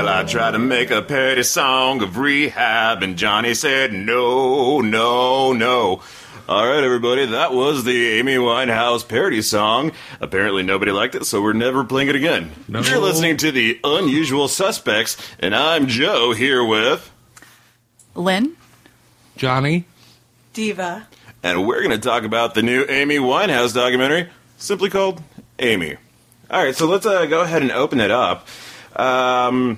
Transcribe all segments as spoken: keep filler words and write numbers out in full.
Well, I tried to make a parody song of Rehab, and Johnny said no, no, no. All right, everybody, that was the Amy Winehouse parody song. Apparently nobody liked it, so we're never playing it again. No. You're listening to The Unusual Suspects, and I'm Joe here with... Lynn. Johnny. Diva. And we're going to talk about the new Amy Winehouse documentary, simply called Amy. All right, so let's uh, go ahead and open it up. Um,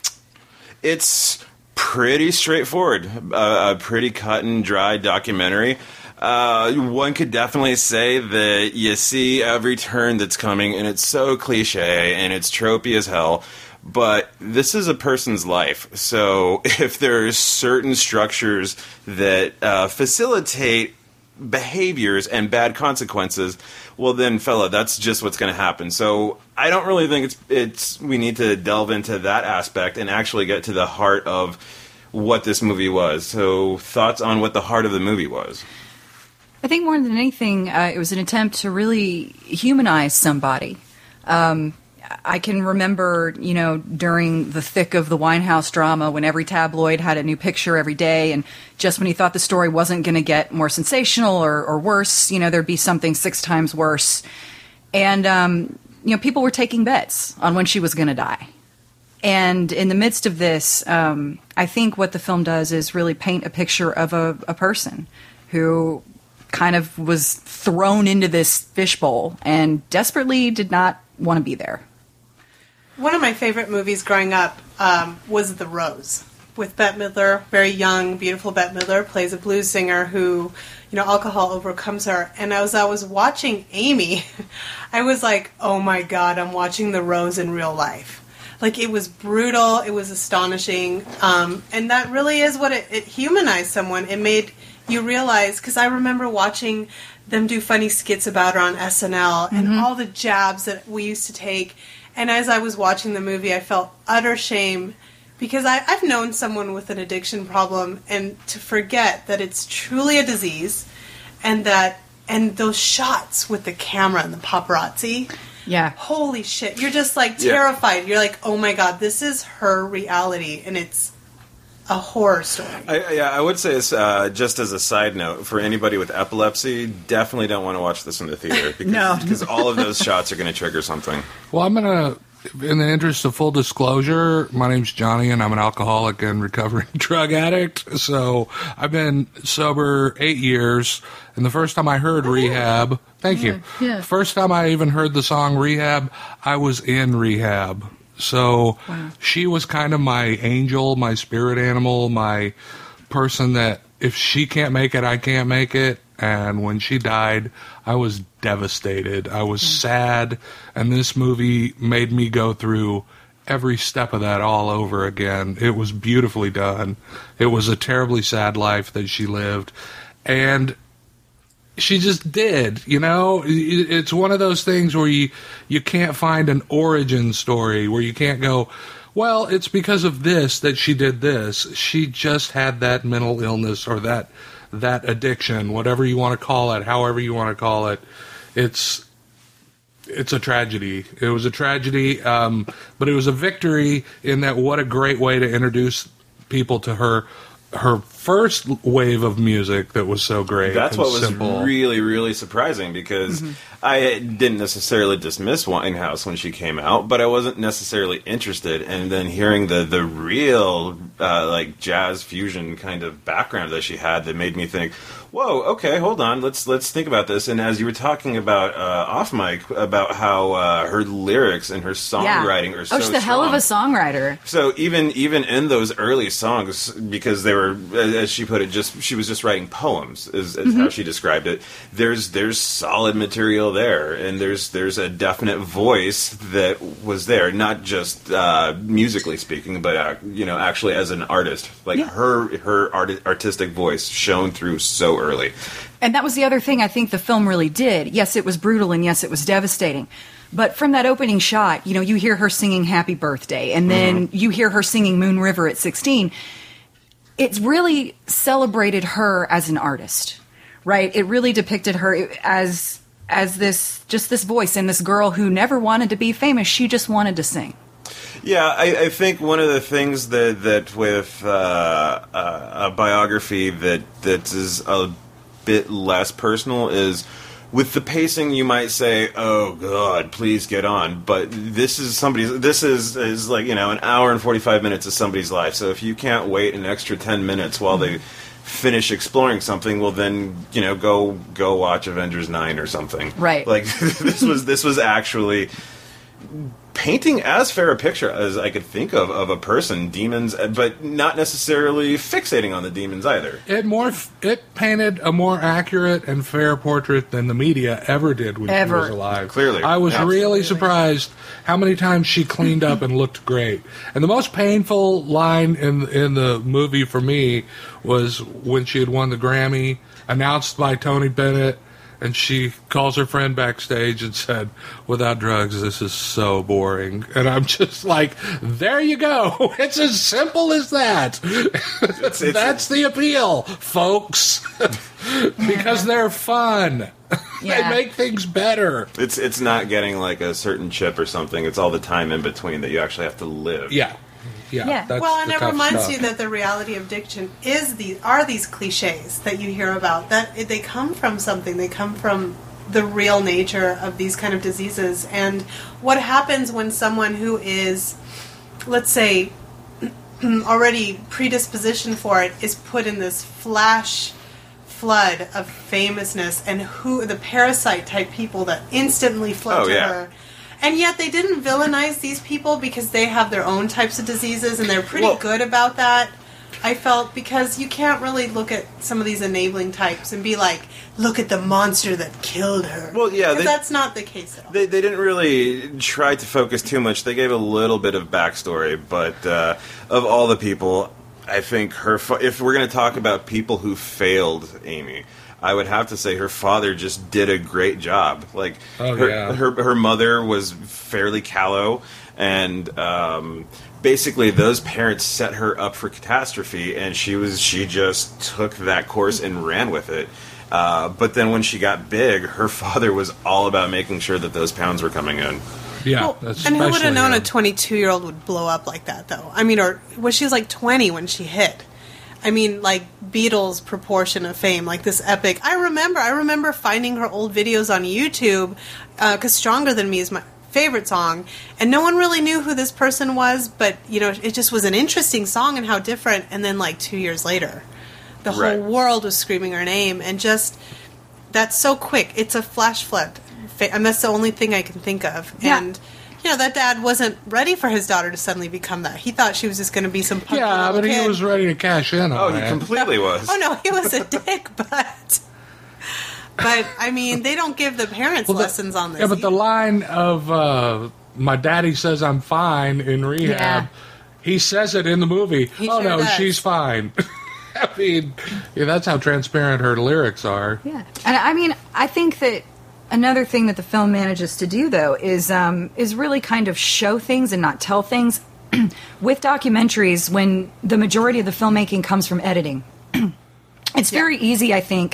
it's pretty straightforward, uh, a pretty cut and dry documentary. Uh, one could definitely say that you see every turn that's coming, and it's so cliche, and it's tropey as hell. But this is a person's life, so if there's certain structures that uh, facilitate behaviors and bad consequences, well then, fella, that's just what's going to happen. So I don't really think it's it's we need to delve into that aspect and actually get to the heart of what this movie was. So thoughts on what the heart of the movie was? I think more than anything, uh, it was an attempt to really humanize somebody. Um, I can remember, you know, during the thick of the Winehouse drama, when every tabloid had a new picture every day, and just when you thought the story wasn't going to get more sensational or, or worse, you know, there'd be something six times worse. And, um, you know, people were taking bets on when she was going to die. And in the midst of this, um, I think what the film does is really paint a picture of a, a person who kind of was thrown into this fishbowl and desperately did not want to be there. One of my favorite movies growing up um, was The Rose, with Bette Midler. Very young, beautiful Bette Midler plays a blues singer who, you know, alcohol overcomes her. And as I was watching Amy, I was like, oh my God, I'm watching The Rose in real life. Like, it was brutal, it was astonishing, um, and that really is what it, it humanized someone. It made you realize, because I remember watching them do funny skits about her on S N L, and mm-hmm. all the jabs that we used to take. And as I was watching the movie, I felt utter shame, because I, I've known someone with an addiction problem, and to forget that it's truly a disease, and that and those shots with the camera and the paparazzi. Yeah. Holy shit. You're just like terrified. Yeah. You're like, oh my God, this is her reality, and it's a horror story. I, yeah, I would say, uh, just as a side note, for anybody with epilepsy, definitely don't want to watch this in the theater. Because, no. because all of those shots are going to trigger something. Well, I'm going to, in the interest of full disclosure, my name's Johnny, and I'm an alcoholic and recovering drug addict. So I've been sober eight years, and the first time I heard Rehab, thank you. Yeah. First time I even heard the song Rehab, I was in rehab. So wow. She was kind of my angel, my spirit animal, my person that if she can't make it, I can't make it. And when she died, I was devastated. I was mm. sad. And this movie made me go through every step of that all over again. It was beautifully done. It was a terribly sad life that she lived. And she just did, you know? It's one of those things where you, you can't find an origin story, where you can't go, well, it's because of this that she did this. She just had that mental illness or that that addiction, whatever you want to call it, however you want to call it. It's it's a tragedy. It was a tragedy, um, but it was a victory in that what a great way to introduce people to her her first wave of music that was so great. That's what was simple. really, really surprising, because mm-hmm. I didn't necessarily dismiss Winehouse when she came out, but I wasn't necessarily interested. And then hearing the the real uh, like jazz fusion kind of background that she had, that made me think, whoa, okay, hold on, let's let's think about this. And as you were talking about uh, off mic about how uh, her lyrics and her songwriting yeah. are so oh, she's the strong. hell of a songwriter. So even even in those early songs, because they were, as she put it, just she was just writing poems, is, is mm-hmm. how she described it. There's there's solid material there, and there's there's a definite voice that was there, not just uh, musically speaking, but uh, you know, actually as an artist, like yeah. her her art- artistic voice shone through so early. And that was the other thing I think the film really did. Yes, it was brutal, and yes, it was devastating. But from that opening shot, you know, you hear her singing Happy Birthday, and then mm-hmm. you hear her singing Moon River at sixteen. It's really celebrated her as an artist, right? It really depicted her as as this, just this voice, and this girl who never wanted to be famous. She just wanted to sing. Yeah, I, I think one of the things that that with uh, uh, a biography that that is a bit less personal is with the pacing. You might say, "Oh God, please get on," but this is somebody's. This is is like you know an hour and forty five minutes of somebody's life. So if you can't wait an extra ten minutes while they finish exploring something, well then you know go go watch Avengers nine or something. Right. Like this was this was actually painting as fair a picture as I could think of of a person, demons, but not necessarily fixating on the demons either. It more f- it painted a more accurate and fair portrait than the media ever did when Ever. she was alive. Clearly. I was Absolutely. really surprised how many times she cleaned up and looked great. And the most painful line in in the movie for me was when she had won the Grammy, announced by Tony Bennett. And she calls her friend backstage and said, "Without drugs, this is so boring." And I'm just like, there you go. It's as simple as that. It's, it's, That's the appeal, folks. Because they're fun. Yeah. They make things better. it's it's not getting like a certain chip or something. It's all the time in between that you actually have to live. Yeah. Yeah. Yeah. That's Well, and the it tough reminds stuff. you that the reality of addiction is the are these cliches that you hear about. That they come from something. They come from the real nature of these kind of diseases. And what happens when someone who is, let's say, already predisposition for it is put in this flash flood of famousness, and who the parasite type people that instantly flood Oh, to yeah. her. And yet they didn't villainize these people because they have their own types of diseases, and they're pretty Well- good about that, I felt, because you can't really look at some of these enabling types and be like, look at the monster that killed her. Well, yeah, 'Cause they- that's not the case at all. They, they didn't really try to focus too much. They gave a little bit of backstory, but uh, of all the people, I think her. Fa- if we're going to talk about people who failed Amy, I would have to say her father just did a great job. Like Oh, her, yeah. her her mother was fairly callow, and um, basically those parents set her up for catastrophe, and she was she just took that course and ran with it. Uh, but then when she got big, her father was all about making sure that those pounds were coming in. Yeah. Well, that's and who would have especially known him. a twenty-two-year-old would blow up like that, though? I mean, or was she like twenty when she hit? I mean, like Beatles proportion of fame, like this epic. I remember, I remember finding her old videos on YouTube, because "Stronger Than Me" is my favorite song, and no one really knew who this person was, but you know, it just was an interesting song and how different. And then, like two years later, the Right. whole world was screaming her name, and just that's so quick. It's a flash flood, and that's the only thing I can think of. Yeah. And you know, that dad wasn't ready for his daughter to suddenly become that. He thought she was just going to be some punky Yeah, little but he kid. was ready to cash in on Oh, he that. completely was. Oh no, he was a dick, but but I mean, they don't give the parents Well, the- lessons on this. Yeah, but the either. line of uh, "My daddy says I'm fine" in rehab, Yeah. he says it in the movie. He oh sure no, does. she's fine. I mean, yeah, that's how transparent her lyrics are. Yeah, and I mean, I think that another thing that the film manages to do, though, is um, is really kind of show things and not tell things. With documentaries, when the majority of the filmmaking comes from editing, it's very easy, I think,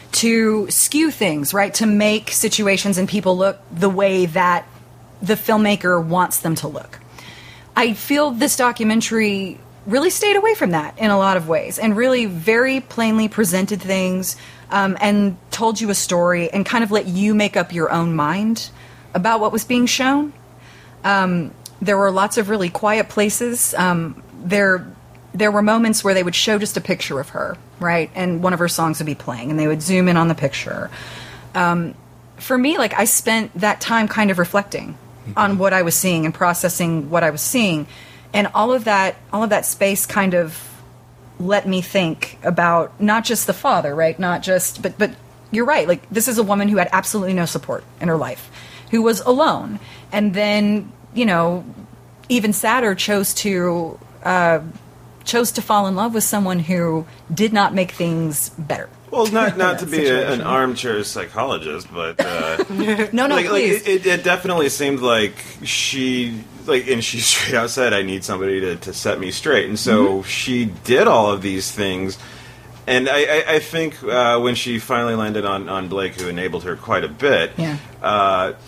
to skew things, right? To make situations and people look the way that the filmmaker wants them to look. I feel this documentary really stayed away from that in a lot of ways, and really very plainly presented things um, and told you a story and kind of let you make up your own mind about what was being shown. Um, there were lots of really quiet places. Um, there, there were moments where they would show just a picture of her, right, and one of her songs would be playing, and they would zoom in on the picture. Um, for me, like I spent that time kind of reflecting on what I was seeing and processing what I was seeing. And all of that, all of that space kind of let me think about not just the father, right? Not just, but but you're right. Like this is a woman who had absolutely no support in her life, who was alone, and then you know, even sadder, chose to uh, chose to fall in love with someone who did not make things better. Well, not not to That be a, an situation. armchair psychologist, but uh, No, no, like, like please. it, it definitely seemed like she like, and she straight out said, "I need somebody to, to set me straight," and so Mm-hmm. she did all of these things. And I, I, I think uh, when she finally landed on, on Blake, who enabled her quite a bit, Yeah. uh,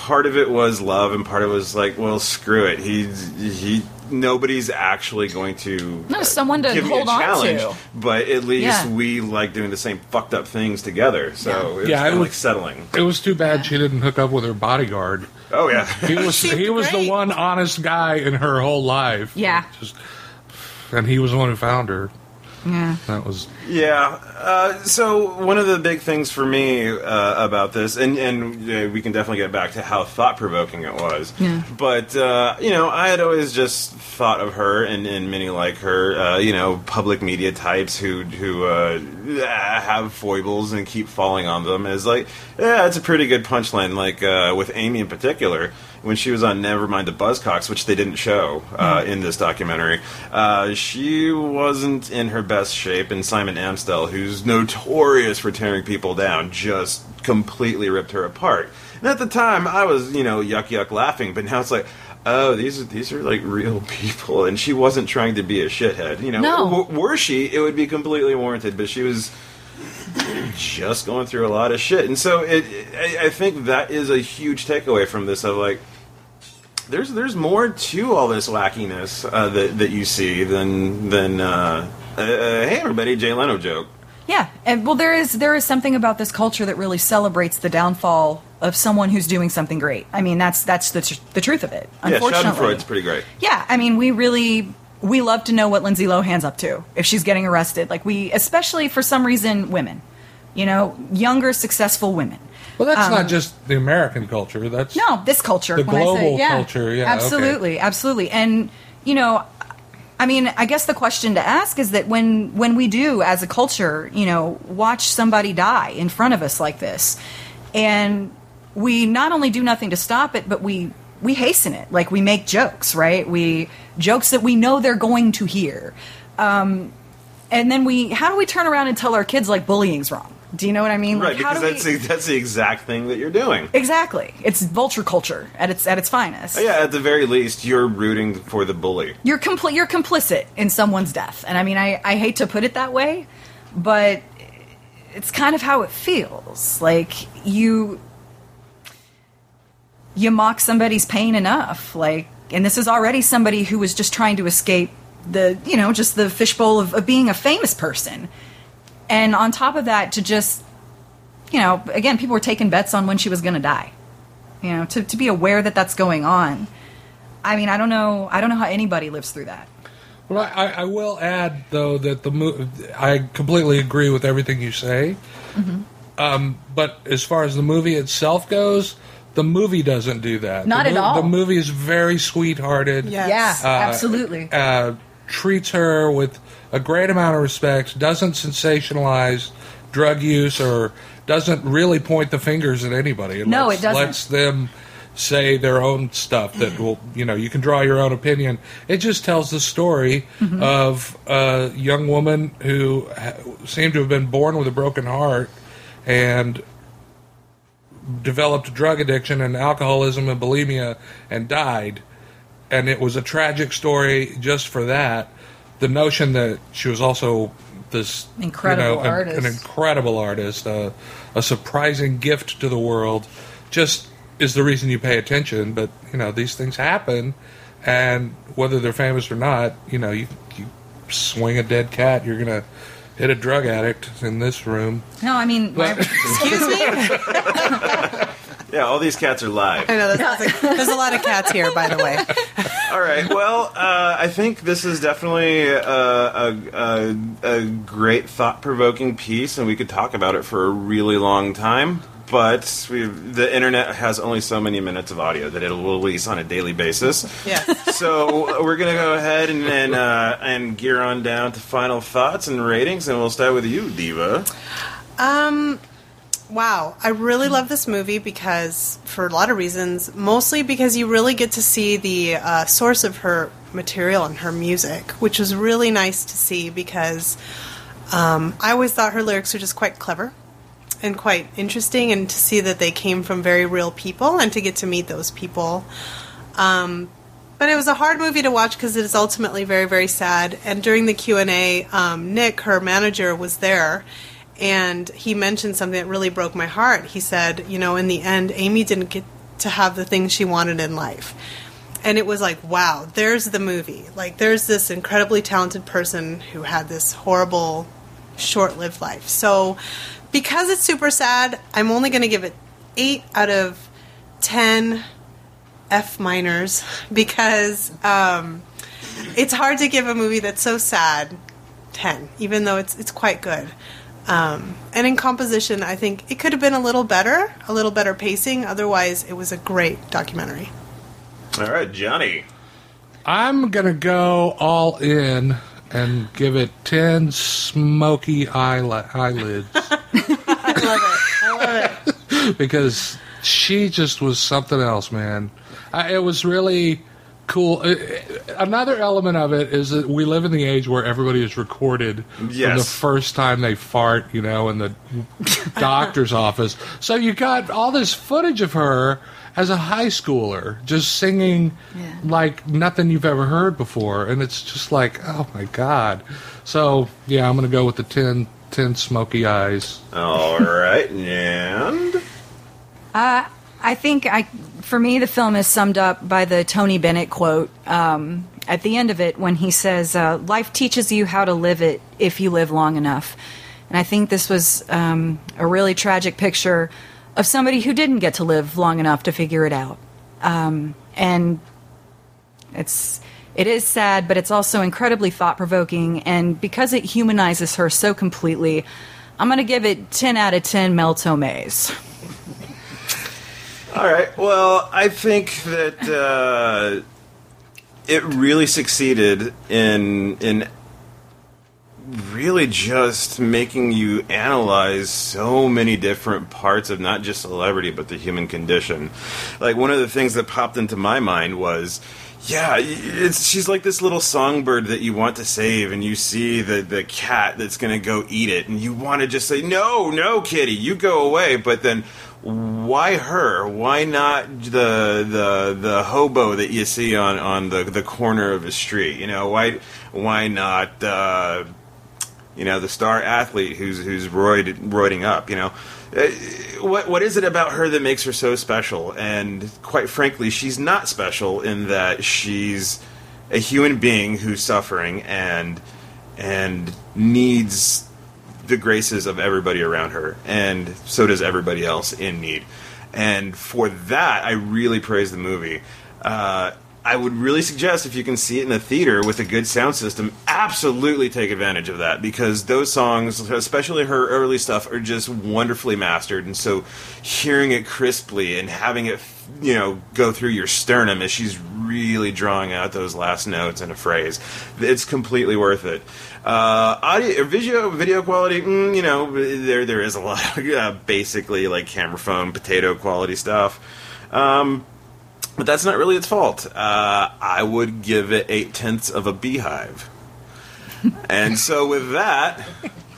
part of it was love, and part of it was like, well, screw it. He he. Nobody's actually going to no someone to give hold me a challenge, on to. But at least Yeah. we like doing the same fucked up things together. So Yeah. it was Yeah, kind it of was- like settling. It was too bad she didn't hook up with her bodyguard. Oh yeah, He was seemed he was great. the one honest guy in her whole life. Yeah. Just, and he was the one who found her. Yeah. That was yeah. Uh, so one of the big things for me uh, about this, and and uh, we can definitely get back to how thought provoking it was. Yeah. But uh, you know, I had always just thought of her and, and many like her, uh, you know, public media types who who uh, have foibles and keep falling on them as like, yeah, it's a pretty good punchline. Like uh, with Amy in particular, when she was on Nevermind the Buzzcocks, which they didn't show uh, in this documentary, uh, she wasn't in her best shape, and Simon Amstel, who's notorious for tearing people down, just completely ripped her apart. And at the time, I was, you know, yuck yuck laughing, but now it's like, oh, these are these are like real people, and she wasn't trying to be a shithead. You know, No. w- were she, it would be completely warranted, but she was just going through a lot of shit. And so it, I, I think that is a huge takeaway from this of like, there's there's more to all this wackiness uh, that that you see than than uh, uh, hey everybody, Jay Leno joke. Yeah, and well, there is there is something about this culture that really celebrates the downfall of someone who's doing something great. I mean, that's that's the tr- the truth of it. Yeah, Unfortunately, Schadenfreude's pretty great. Yeah, I mean, we really we love to know what Lindsay Lohan's up to if she's getting arrested. Like we, especially for some reason, women, you know, younger, successful women. well. That's Um, not just the American culture. That's No, this culture. The when I say, global yeah, culture, yeah, okay. absolutely, absolutely. And you know, I mean, I guess the question to ask is that when when we do, as a culture, you know, watch somebody die in front of us like this, and we not only do nothing to stop it, but we we hasten it. Like we make jokes, right? We jokes that we know they're going to hear, um, and then we how do we turn around and tell our kids like bullying's wrong? Do you know what I mean? Right, Like, how because do that's we- the, that's the exact thing that you're doing. exactly. It's vulture culture at its at its finest. Yeah, at the very least, you're rooting for the bully. You're compl- you're complicit in someone's death. And I mean, I, I hate to put it that way, but it's kind of how it feels. Like you you mock somebody's pain enough. Like, and this is already somebody who was just trying to escape the, you know, just the fishbowl of, of being a famous person. And on top of that, to just, you know, again, people were taking bets on when she was going to die. You know, to, to be aware that that's going on. I mean, I don't know. I don't know how anybody lives through that. Well, I, I will add though that the mo- I completely agree with everything you say. Mm-hmm. Um, but as far as the movie itself goes, the movie doesn't do that. Not the at all. The movie is very sweethearted. Yes. Yeah, Uh, absolutely. Uh, treats her with a great amount of respect. Doesn't sensationalize drug use or doesn't really point the fingers at anybody. No, lets, it doesn't. Lets them say their own stuff that will, you know, you can draw your own opinion. It just tells the story Mm-hmm. of a young woman who ha- seemed to have been born with a broken heart and developed drug addiction and alcoholism and bulimia and died. And it was a tragic story just for that. The notion that she was also this Incredible you know, an- artist. an incredible artist, uh, a surprising gift to the world, just is the reason you pay attention. But you know, these things happen, and whether they're famous or not, you know, you you swing a dead cat, you're gonna hit a drug addict in this room. No, I mean, my, Excuse me? Yeah, all these cats are live. I know, that's, that's like, there's a lot of cats here, by the way. All right. Well, uh, I think this is definitely a, a, a, a great thought-provoking piece, and we could talk about it for a really long time. But we've, the internet has only so many minutes of audio that it'll release on a daily basis. Yes. So we're gonna go ahead and and, uh, and gear on down to final thoughts and ratings, and we'll start with you, Diva. Um, wow. I really love this movie because, for a lot of reasons, mostly because you really get to see the uh, source of her material and her music, which was really nice to see because um, I always thought her lyrics were just quite clever and quite interesting, and to see that they came from very real people and to get to meet those people. Um, but it was a hard movie to watch because it is ultimately very, very sad. And during the Q and A, um, Nick, her manager, was there, and he mentioned something that really broke my heart. He said, you know, in the end, Amy didn't get to have the things she wanted in life. And it was like, wow, there's the movie. Like, there's this incredibly talented person who had this horrible, short-lived life. So, because it's super sad, I'm only going to give it eight out of ten F minors, because um, it's hard to give a movie that's so sad ten, even though it's it's quite good. Um, and in composition, I think it could have been a little better, a little better pacing. Otherwise, it was a great documentary. All right, Johnny. I'm going to go all in and give it ten smoky eyel- eyelids. I love it. I love it. Because she just was something else, man. I, it was really cool. Uh, another element of it is that we live in the age where everybody is recorded yes. from the first time they fart, you know, in the doctor's office. So you got all this footage of her as a high schooler, just singing yeah. like nothing you've ever heard before. And it's just like, oh, my God. So, yeah, I'm going to go with the ten, ten smoky eyes. All right. And? Uh, I think, I, for me, the film is summed up by the Tony Bennett quote um, at the end of it when he says, uh, life teaches you how to live it if you live long enough. And I think this was um, a really tragic picture of somebody who didn't get to live long enough to figure it out. Um, and it's it is sad, but it's also incredibly thought-provoking. And because it humanizes her so completely, I'm going to give it ten out of ten Mel Tormes. All right. Well, I think that uh, it really succeeded in in really just making you analyze so many different parts of not just celebrity, but the human condition. Like, one of the things that popped into my mind was, yeah, it's she's like this little songbird that you want to save, and you see the, the cat that's going to go eat it, and you want to just say, no, no, kitty, you go away. But then, why her? Why not the the the hobo that you see on, on the, the corner of a street? You know, why why not uh, you know, the star athlete who's who's roid, roiding up? You know, what what is it about her that makes her so special? And quite frankly, she's not special in that she's a human being who's suffering and and needs the graces of everybody around her, and so does everybody else in need. And for that, I really praise the movie. Uh, I would really suggest, if you can see it in a theater with a good sound system, absolutely take advantage of that, because those songs, especially her early stuff, are just wonderfully mastered. And so hearing it crisply and having it, you know, go through your sternum as she's really drawing out those last notes in a phrase, it's completely worth it. Uh, audio, video, video quality, mm, you know, there there is a lot of uh, basically like camera phone, potato quality stuff. Um, but that's not really its fault. Uh, I would give it eight tenths of a beehive. And so with that,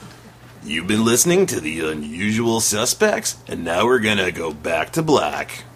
you've been listening to The Unusual Suspects, and now we're going to go back to black.